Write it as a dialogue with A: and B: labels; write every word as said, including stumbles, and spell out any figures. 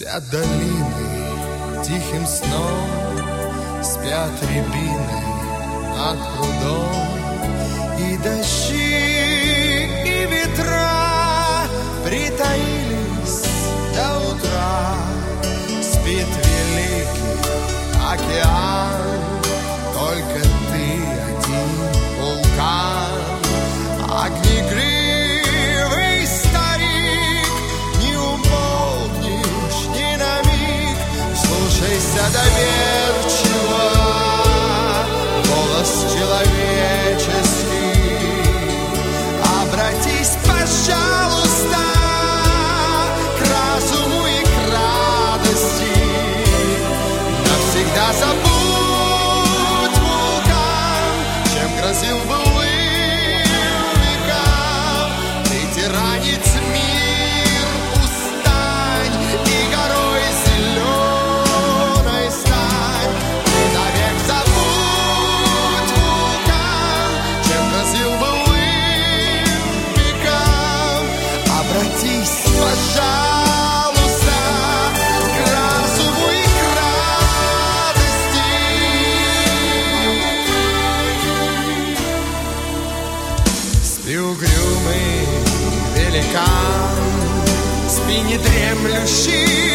A: Спят долины тихим сном, спят рябины над прудом, и дожди, и ветра притаились до утра. Спит великий океан, только ты один вулкан. Огнегривый старик, не умолкнешь ни на миг. Слушайся доверчиво голос человеческий. Обратись, пожалуйста, к разуму и к радости. Навсегда забудь вулкан, чем грозил былым векам. Ты тиранец мир, устань, и горой зеленой стань. Ты навек забудь вулкан, чем грозил былым векам. Обратись, пожалуйста, к разуму и к радости. Спи, угрюмый великан, спи, недремлющий